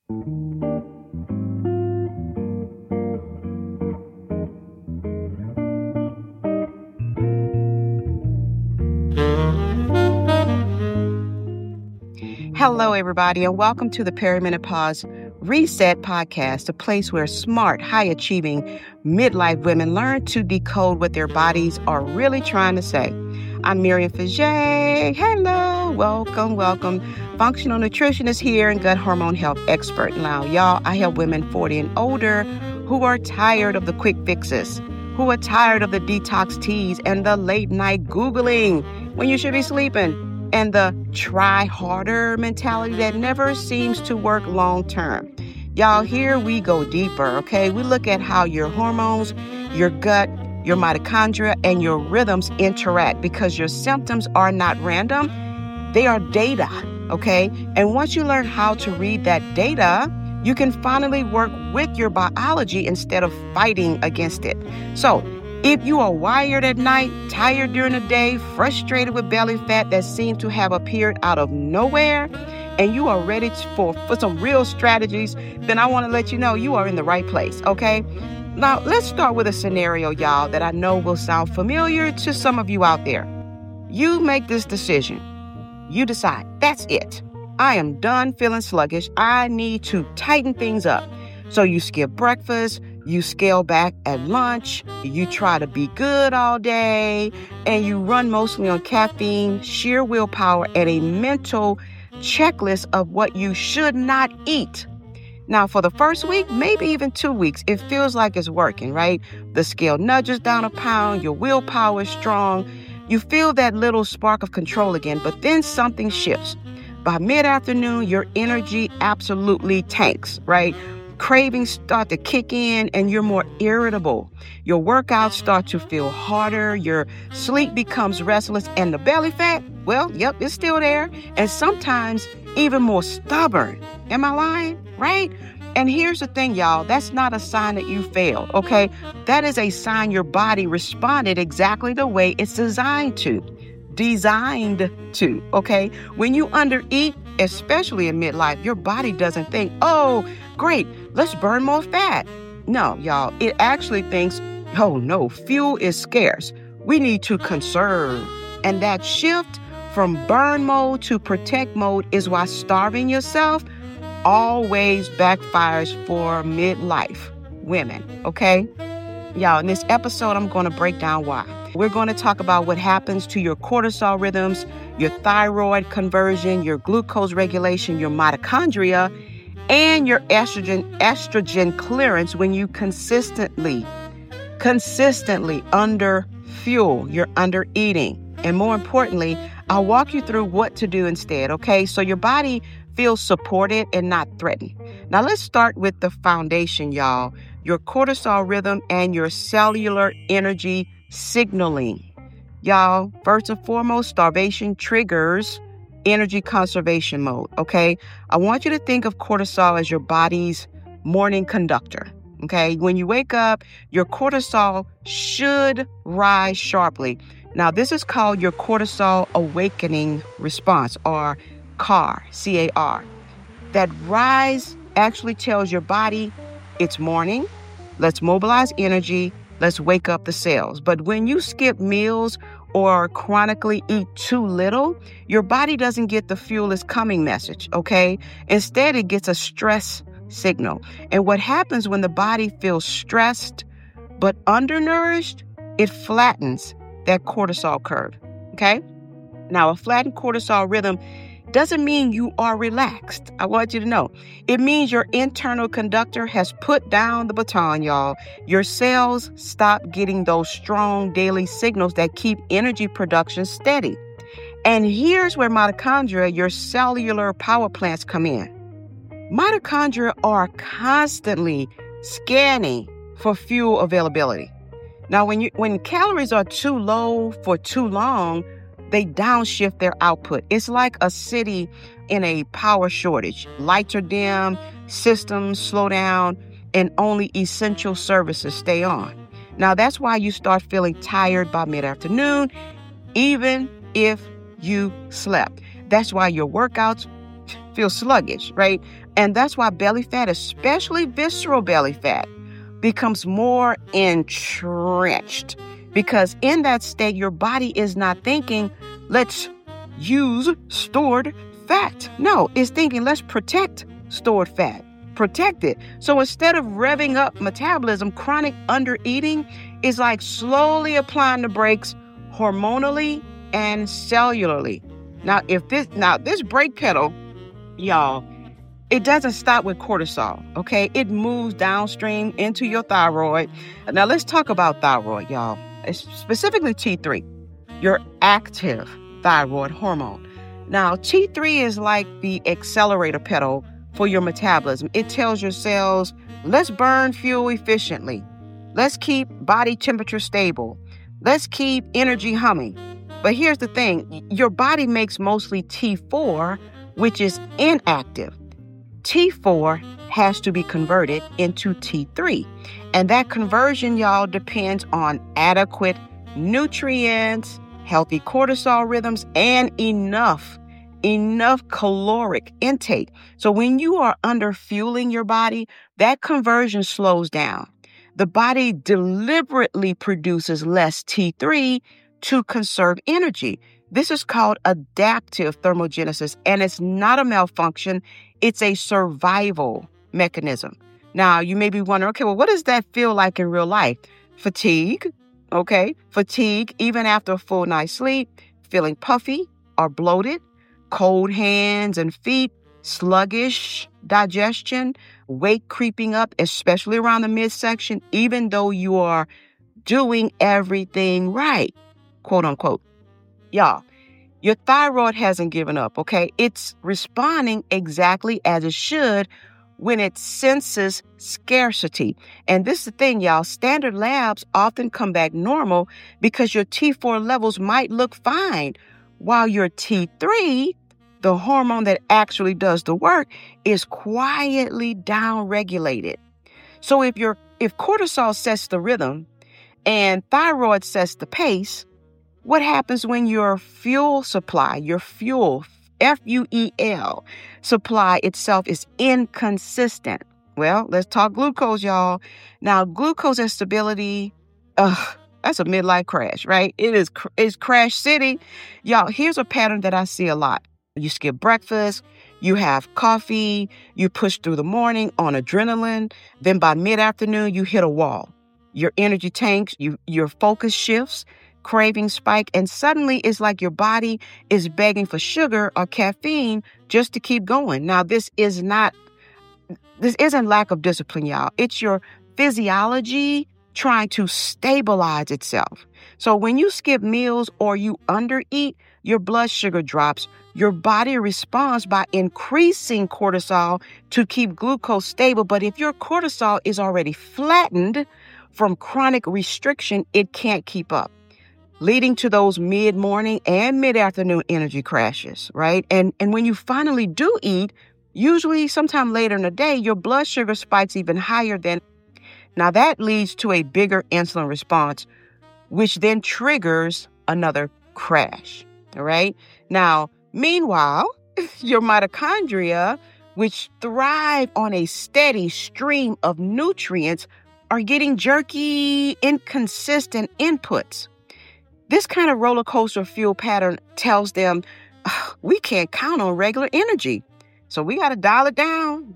Hello, everybody, and welcome to the Perimenopause Reset Podcast, a place where smart, high-achieving midlife women learn to decode what their bodies are really trying to say. I'm Miriam Fajay. Hello, welcome. Functional nutritionist here and gut hormone health expert. Now, y'all, I help women 40 and older who are tired of the quick fixes, who are tired of the detox teas and the late night Googling when you should be sleeping, and the try harder mentality that never seems to work long term. Y'all, here we go deeper, okay? We look at how your hormones, your gut, your mitochondria, and your rhythms interact because your symptoms are not random. They are data, okay? And once you learn how to read that data, you can finally work with your biology instead of fighting against it. So, if you are wired at night, tired during the day, frustrated with belly fat that seems to have appeared out of nowhere, and you are ready for some real strategies, then I want to let you know you are in the right place, okay? Now, let's start with a scenario, y'all, that I know will sound familiar to some of you out there. You make this decision. You decide, that's it. I am done feeling sluggish. I need to tighten things up. So you skip breakfast, you scale back at lunch, you try to be good all day, and you run mostly on caffeine, sheer willpower, and a mental checklist of what you should not eat. Now, for the first week, maybe even 2 weeks, it feels like it's working, right? The scale nudges down a pound, your willpower is strong, you feel that little spark of control again, but then something shifts. By mid-afternoon, your energy absolutely tanks, right? Cravings start to kick in and you're more irritable. Your workouts start to feel harder. Your sleep becomes restless and the belly fat, well, yep, it's still there. And sometimes even more stubborn. Am I lying? Right? And here's the thing, y'all. That's not a sign that you failed, okay? That is a sign your body responded exactly the way it's designed to, okay? When you undereat, especially in midlife, your body doesn't think, oh, great, let's burn more fat. No, y'all, it actually thinks, oh no, fuel is scarce. We need to conserve. And that shift from burn mode to protect mode is why starving yourself always backfires for midlife women, okay? Y'all, in this episode, I'm going to break down why. We're going to talk about what happens to your cortisol rhythms, your thyroid conversion, your glucose regulation, your mitochondria, and your estrogen clearance when you consistently under fuel, you're under eating. And more importantly, I'll walk you through what to do instead, okay? So your body feels supported and not threatened. Now let's start with the foundation, y'all. Your cortisol rhythm and your cellular energy signaling. Y'all, first and foremost, starvation triggers energy conservation mode, okay? I want you to think of cortisol as your body's morning conductor, okay? When you wake up, your cortisol should rise sharply. Now, this is called your cortisol awakening response, or CAR, C-A-R. That rise actually tells your body it's morning, let's mobilize energy, let's wake up the cells. But when you skip meals or chronically eat too little, your body doesn't get the fuel is coming message, okay? Instead, it gets a stress signal. And what happens when the body feels stressed but undernourished, it flattens that cortisol curve, okay? Now, a flattened cortisol rhythm doesn't mean you are relaxed. I want you to know. It means your internal conductor has put down the baton, y'all. Your cells stop getting those strong daily signals that keep energy production steady. And here's where mitochondria, your cellular power plants, come in. Mitochondria are constantly scanning for fuel availability. Now, when calories are too low for too long, they downshift their output. It's like a city in a power shortage. Lights are dim, systems slow down, and only essential services stay on. Now, that's why you start feeling tired by mid-afternoon, even if you slept. That's why your workouts feel sluggish, right? And that's why belly fat, especially visceral belly fat, becomes more entrenched. Because in that state, your body is not thinking, let's use stored fat. No, it's thinking, let's protect stored fat. Protect it. So instead of revving up metabolism, chronic undereating is like slowly applying the brakes hormonally and cellularly. Now, this brake pedal, y'all, it doesn't stop with cortisol, okay? It moves downstream into your thyroid. Now, let's talk about thyroid, y'all. It's specifically T3, your active thyroid hormone. Now, T3 is like the accelerator pedal for your metabolism. It tells your cells, let's burn fuel efficiently. Let's keep body temperature stable. Let's keep energy humming. But here's the thing. Your body makes mostly T4, which is inactive. T4 has to be converted into T3. And that conversion, y'all, depends on adequate nutrients, healthy cortisol rhythms, and enough caloric intake. So when you are underfueling your body, that conversion slows down. The body deliberately produces less T3 to conserve energy. This is called adaptive thermogenesis, and it's not a malfunction. It's a survival mechanism. Now, you may be wondering, okay, well, what does that feel like in real life? Fatigue, okay? Fatigue, even after a full night's sleep, feeling puffy or bloated, cold hands and feet, sluggish digestion, weight creeping up, especially around the midsection, even though you are doing everything right, quote unquote. Y'all, your thyroid hasn't given up, okay? It's responding exactly as it should when it senses scarcity. And this is the thing, y'all. Standard labs often come back normal because your T4 levels might look fine, while your T3, the hormone that actually does the work, is quietly downregulated. So if cortisol sets the rhythm and thyroid sets the pace, what happens when your fuel supply, F-U-E-L, supply itself is inconsistent? Well, let's talk glucose, y'all. Now, glucose instability, that's a midlife crash, right? It's crash city. Y'all, here's a pattern that I see a lot. You skip breakfast, you have coffee, you push through the morning on adrenaline, then by mid-afternoon, you hit a wall. Your energy tanks, your focus shifts, cravings spike, and suddenly it's like your body is begging for sugar or caffeine just to keep going. Now, this isn't lack of discipline, y'all. It's your physiology trying to stabilize itself. So when you skip meals or you undereat, your blood sugar drops. Your body responds by increasing cortisol to keep glucose stable. But if your cortisol is already flattened from chronic restriction, it can't keep up, leading to those mid-morning and mid-afternoon energy crashes, right? And when you finally do eat, usually sometime later in the day, your blood sugar spikes even higher than. Now that leads to a bigger insulin response, which then triggers another crash, all right? Now, meanwhile, your mitochondria, which thrive on a steady stream of nutrients, are getting jerky, inconsistent inputs. This kind of roller coaster fuel pattern tells them we can't count on regular energy. So we got to dial it down.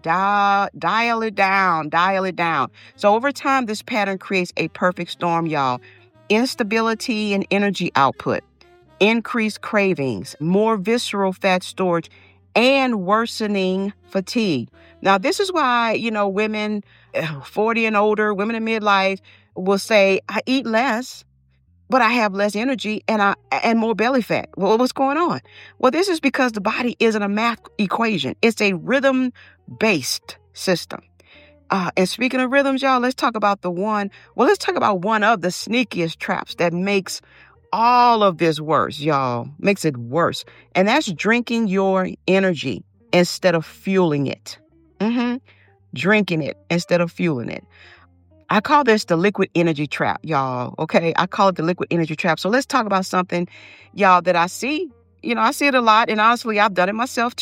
So over time, this pattern creates a perfect storm, y'all. Instability in energy output, increased cravings, more visceral fat storage, and worsening fatigue. Now, this is why, women 40 and older, women in midlife will say, I eat less, but I have less energy and more belly fat. Well, what's going on? Well, this is because the body isn't a math equation. It's a rhythm-based system. And speaking of rhythms, y'all, let's talk about one of the sneakiest traps that makes all of this worse, y'all. Makes it worse. And that's drinking your energy instead of fueling it. Drinking it instead of fueling it. I call this the liquid energy trap, y'all. Okay. I call it the liquid energy trap. So let's talk about something, y'all, that I see. I see it a lot. And honestly, I've done it myself too.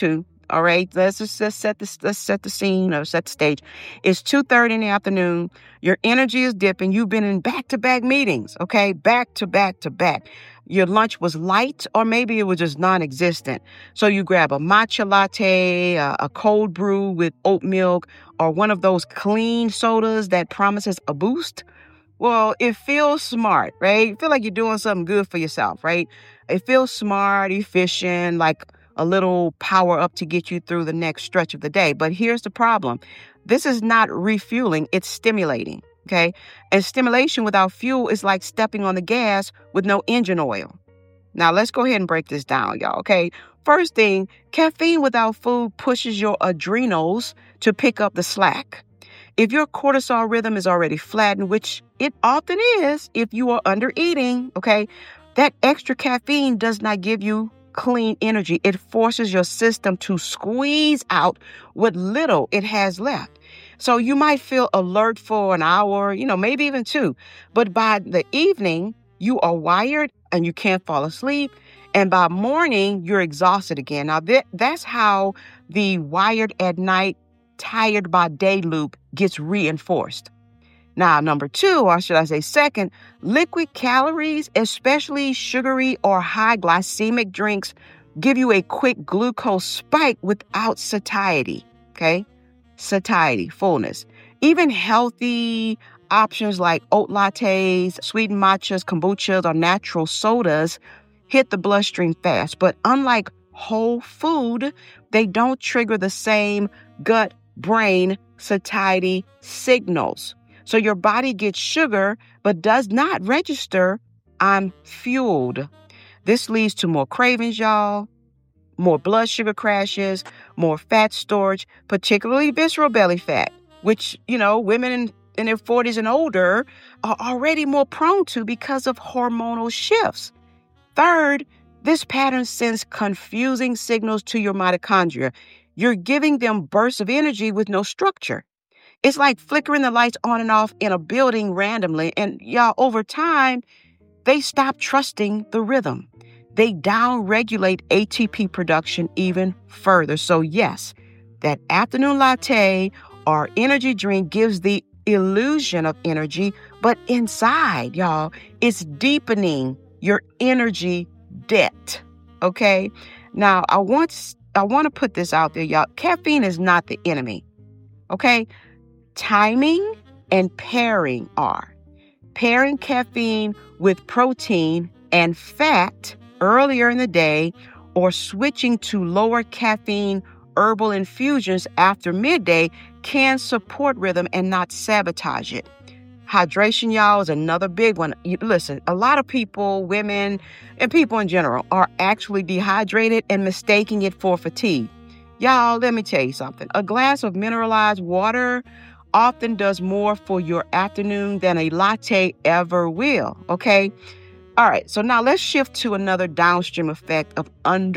All right, let's set the scene or set the stage. It's 2:30 in the afternoon. Your energy is dipping. You've been in back-to-back meetings, okay? Back to back to back. Your lunch was light, or maybe it was just non-existent. So you grab a matcha latte, a cold brew with oat milk, or one of those clean sodas that promises a boost. Well, it feels smart, right? You feel like you're doing something good for yourself, right? It feels smart, efficient, like a little power up to get you through the next stretch of the day. But here's the problem. This is not refueling, it's stimulating, okay? And stimulation without fuel is like stepping on the gas with no engine oil. Now, let's go ahead and break this down, y'all, okay? First thing, caffeine without food pushes your adrenals to pick up the slack. If your cortisol rhythm is already flattened, which it often is if you are under eating, okay, that extra caffeine does not give you clean energy. It forces your system to squeeze out what little it has left. So you might feel alert for an hour, maybe even two. But by the evening, you are wired and you can't fall asleep. And by morning, you're exhausted again. Now, that's how the wired at night, tired by day loop gets reinforced. Now, number two, or should I say second, liquid calories, especially sugary or high glycemic drinks, give you a quick glucose spike without satiety, okay? Satiety, fullness. Even healthy options like oat lattes, sweetened matchas, kombuchas, or natural sodas hit the bloodstream fast. But unlike whole food, they don't trigger the same gut-brain satiety signals. So your body gets sugar, but does not register, I'm fueled. This leads to more cravings, y'all, more blood sugar crashes, more fat storage, particularly visceral belly fat, which, women in their 40s and older are already more prone to because of hormonal shifts. Third, this pattern sends confusing signals to your mitochondria. You're giving them bursts of energy with no structure. It's like flickering the lights on and off in a building randomly. And y'all, over time, they stop trusting the rhythm. They down-regulate ATP production even further. So yes, that afternoon latte or energy drink gives the illusion of energy, but inside, y'all, it's deepening your energy debt. Okay? Now, I want to put this out there, y'all. Caffeine is not the enemy. Okay? Timing and pairing are. Pairing caffeine with protein and fat earlier in the day, or switching to lower caffeine herbal infusions after midday can support rhythm and not sabotage it. Hydration, y'all, is another big one. Listen, a lot of people, women, and people in general are actually dehydrated and mistaking it for fatigue. Y'all, let me tell you something. A glass of mineralized water often does more for your afternoon than a latte ever will, okay? All right, so now let's shift to another downstream effect of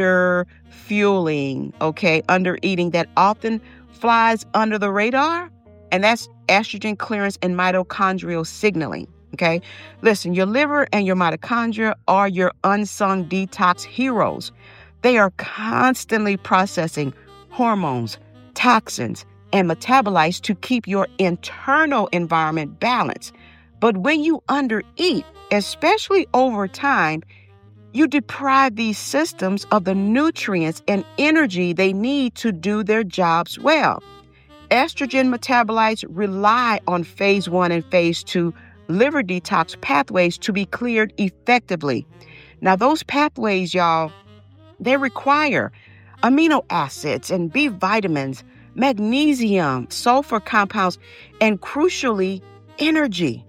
under-fueling, okay? Under-eating that often flies under the radar, and that's estrogen clearance and mitochondrial signaling, okay? Listen, your liver and your mitochondria are your unsung detox heroes. They are constantly processing hormones, toxins, and metabolites to keep your internal environment balanced. But when you undereat, especially over time, you deprive these systems of the nutrients and energy they need to do their jobs well. Estrogen metabolites rely on phase 1 and phase 2 liver detox pathways to be cleared effectively. Now, those pathways, y'all, they require amino acids and B vitamins, magnesium, sulfur compounds, and crucially, energy.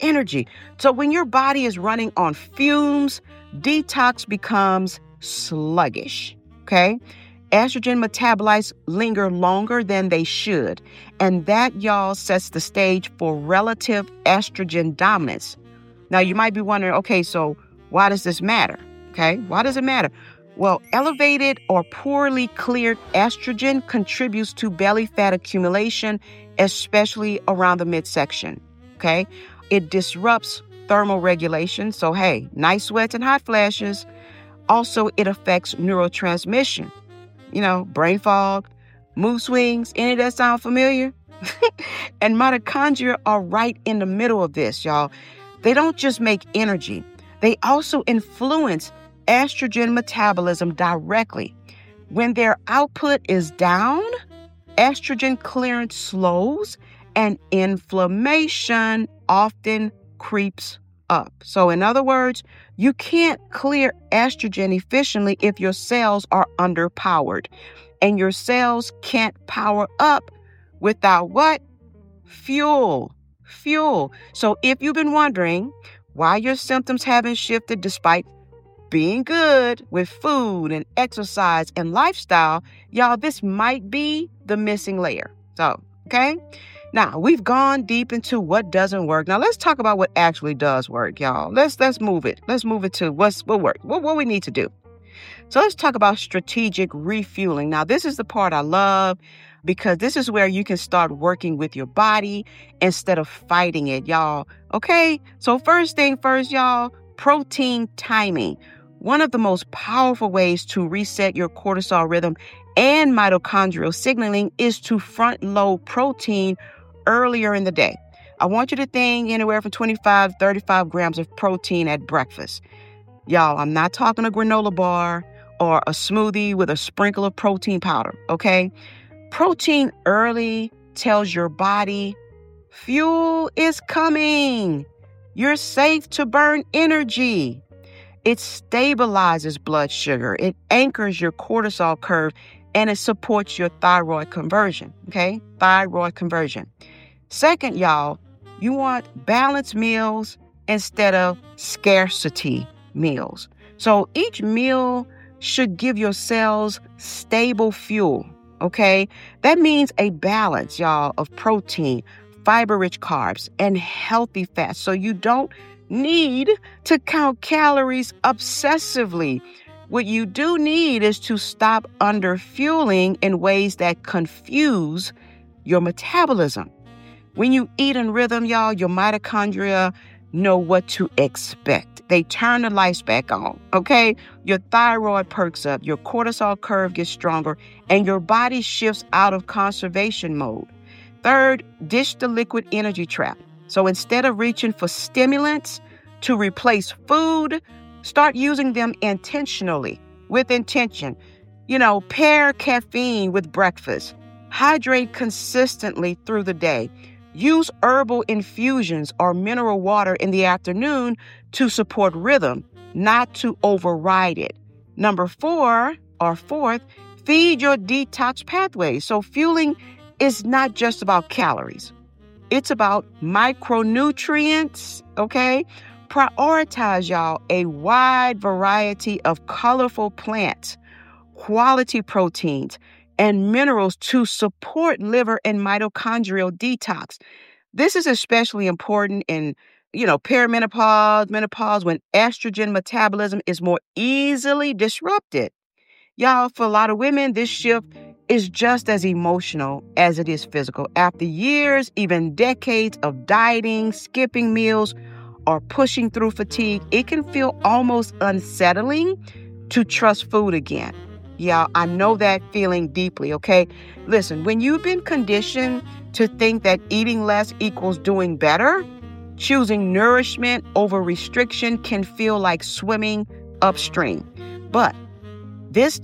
So when your body is running on fumes, detox becomes sluggish, okay? Estrogen metabolites linger longer than they should, and that, y'all, sets the stage for relative estrogen dominance. Now, you might be wondering, okay, so why does this matter? Okay, why does it matter? Well, elevated or poorly cleared estrogen contributes to belly fat accumulation, especially around the midsection, okay? It disrupts thermal regulation, so hey, night sweats and hot flashes. Also, it affects neurotransmission. brain fog, mood swings. Any of that sound familiar? And mitochondria are right in the middle of this, y'all. They don't just make energy. They also influence estrogen metabolism directly. When their output is down, estrogen clearance slows and inflammation often creeps up. So in other words, you can't clear estrogen efficiently if your cells are underpowered. And your cells can't power up without what? Fuel. So if you've been wondering why your symptoms haven't shifted despite being good with food and exercise and lifestyle, y'all, this might be the missing layer. So, okay? Now, we've gone deep into what doesn't work. Now, let's talk about what actually does work, y'all. Let's move it. Let's move it to what works, what we need to do. So let's talk about strategic refueling. Now, this is the part I love because this is where you can start working with your body instead of fighting it, y'all. Okay? So first thing first, y'all, protein timing. One of the most powerful ways to reset your cortisol rhythm and mitochondrial signaling is to front load protein earlier in the day. I want you to think anywhere from 25, 35 grams of protein at breakfast. Y'all, I'm not talking a granola bar or a smoothie with a sprinkle of protein powder, okay? Protein early tells your body, fuel is coming. You're safe to burn energy. It stabilizes blood sugar. It anchors your cortisol curve, and it supports your thyroid conversion, okay? Thyroid conversion. Second, y'all, you want balanced meals instead of scarcity meals. So each meal should give your cells stable fuel, okay? That means a balance, y'all, of protein, fiber-rich carbs, and healthy fats. So you don't need to count calories obsessively. What you do need is to stop underfueling in ways that confuse your metabolism. When you eat in rhythm, y'all, your mitochondria know what to expect. They turn the lights back on, okay? Your thyroid perks up, your cortisol curve gets stronger, and your body shifts out of conservation mode. Third, ditch the liquid energy trap. So instead of reaching for stimulants to replace food, start using them intentionally, with intention. Pair caffeine with breakfast. Hydrate consistently through the day. Use herbal infusions or mineral water in the afternoon to support rhythm, not to override it. Number fourth, feed your detox pathways. So fueling is not just about calories. It's about micronutrients, okay? Prioritize, y'all, a wide variety of colorful plants, quality proteins, and minerals to support liver and mitochondrial detox. This is especially important in, perimenopause, menopause, when estrogen metabolism is more easily disrupted. Y'all, for a lot of women, this shift is just as emotional as it is physical. After years, even decades of dieting, skipping meals, or pushing through fatigue, it can feel almost unsettling to trust food again. Yeah, I know that feeling deeply, okay? Listen, when you've been conditioned to think that eating less equals doing better, choosing nourishment over restriction can feel like swimming upstream. But this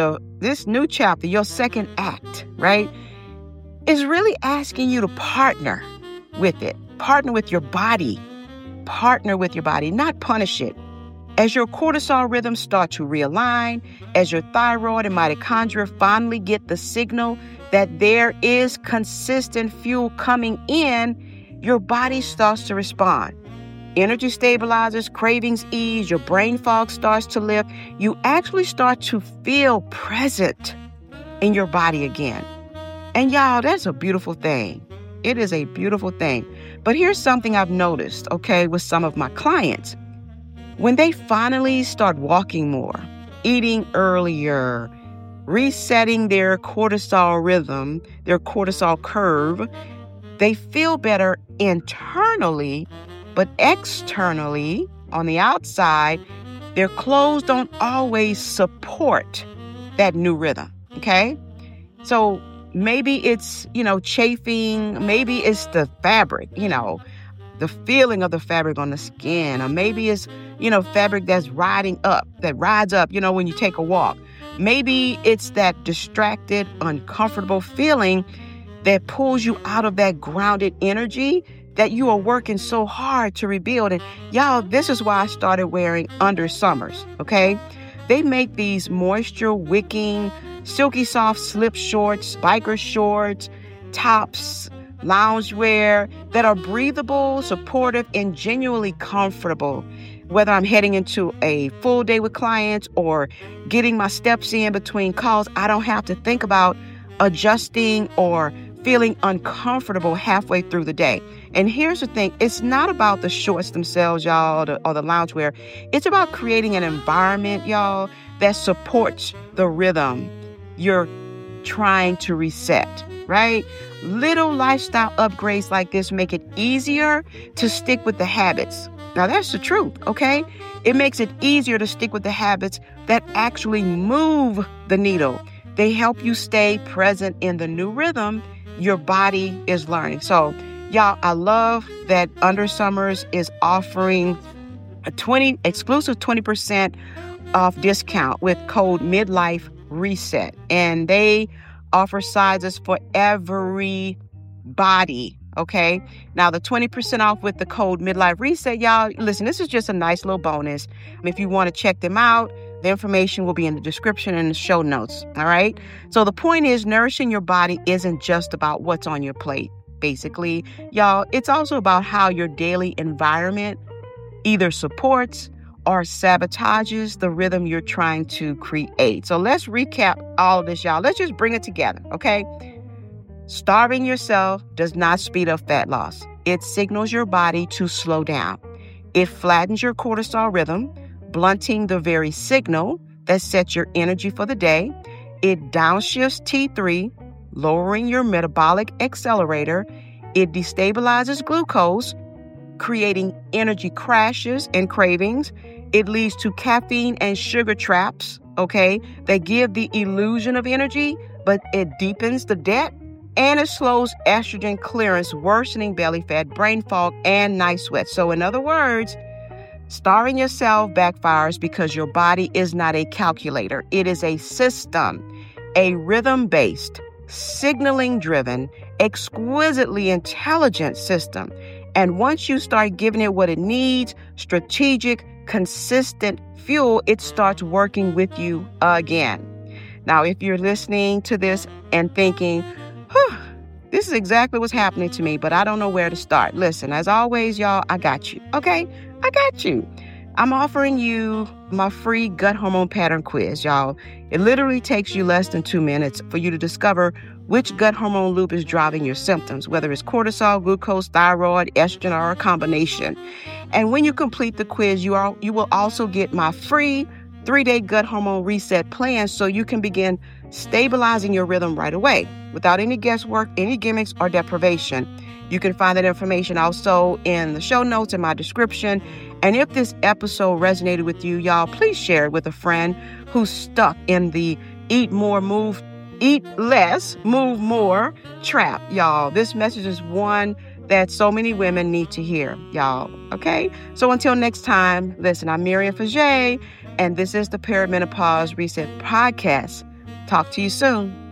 new chapter, your second act, right, is really asking you to partner with it. Partner with your body. Partner with your body, not punish it. As your cortisol rhythms start to realign, as your thyroid and mitochondria finally get the signal that there is consistent fuel coming in, your body starts to respond. Energy stabilizes, cravings ease, your brain fog starts to lift. You actually start to feel present in your body again. And y'all, that's a beautiful thing. It is a beautiful thing. But here's something I've noticed, okay, with some of my clients. When they finally start walking more, eating earlier, resetting their cortisol rhythm, their cortisol curve, they feel better internally, but externally, on the outside, their clothes don't always support that new rhythm, okay? So maybe it's, chafing. Maybe it's the fabric, the feeling of the fabric on the skin. Or maybe it's, fabric that rides up, when you take a walk. Maybe it's that distracted, uncomfortable feeling that pulls you out of that grounded energy that you are working so hard to rebuild. And y'all, this is why I started wearing Under Summers, okay? They make these moisture wicking, silky soft slip shorts, biker shorts, tops, loungewear that are breathable, supportive, and genuinely comfortable. Whether I'm heading into a full day with clients or getting my steps in between calls, I don't have to think about adjusting or feeling uncomfortable halfway through the day. And here's the thing, it's not about the shorts themselves, y'all, or the loungewear. It's about creating an environment, y'all, that supports the rhythm you're trying to reset, right? Little lifestyle upgrades like this make it easier to stick with the habits. Now, that's the truth, okay? It makes it easier to stick with the habits that actually move the needle. They help you stay present in the new rhythm your body is learning. So, y'all, I love that Under Summers is offering a exclusive 20% off discount with code Midlife Reset. And they offer sizes for every body. Okay. Now the 20% off with the code Midlife Reset, y'all, listen, this is just a nice little bonus. If you want to check them out, the information will be in the description and the show notes. All right. So the point is, nourishing your body isn't just about what's on your plate. Basically, y'all, it's also about how your daily environment either supports or sabotages the rhythm you're trying to create. So let's recap all of this, y'all. Let's just bring it together. Okay. Starving yourself does not speed up fat loss. It signals your body to slow down. It flattens your cortisol rhythm, blunting the very signal that sets your energy for the day. It downshifts T3, lowering your metabolic accelerator. It destabilizes glucose, creating energy crashes and cravings. It leads to caffeine and sugar traps, okay, that give the illusion of energy, but it deepens the debt. And it slows estrogen clearance, worsening belly fat, brain fog, and night sweats. So in other words, starving yourself backfires because your body is not a calculator. It is a system, a rhythm-based, signaling-driven, exquisitely intelligent system. And once you start giving it what it needs, strategic, consistent fuel, it starts working with you again. Now, if you're listening to this and thinking, this is exactly what's happening to me, but I don't know where to start. Listen, as always, y'all, I got you. Okay? I got you. I'm offering you my free gut hormone pattern quiz, y'all. It literally takes you less than 2 minutes for you to discover which gut hormone loop is driving your symptoms, whether it's cortisol, glucose, thyroid, estrogen, or a combination. And when you complete the quiz, you will also get my free 3-day gut hormone reset plan so you can begin stabilizing your rhythm right away without any guesswork, any gimmicks, or deprivation. You can find that information also in the show notes in my description. And if this episode resonated with you, y'all, please share it with a friend who's stuck in the eat less, move more trap, y'all. This message is one that so many women need to hear, y'all. Okay? So until next time, listen, I'm Miriam Fajay, and this is the Perimenopause Reset Podcast. Talk to you soon.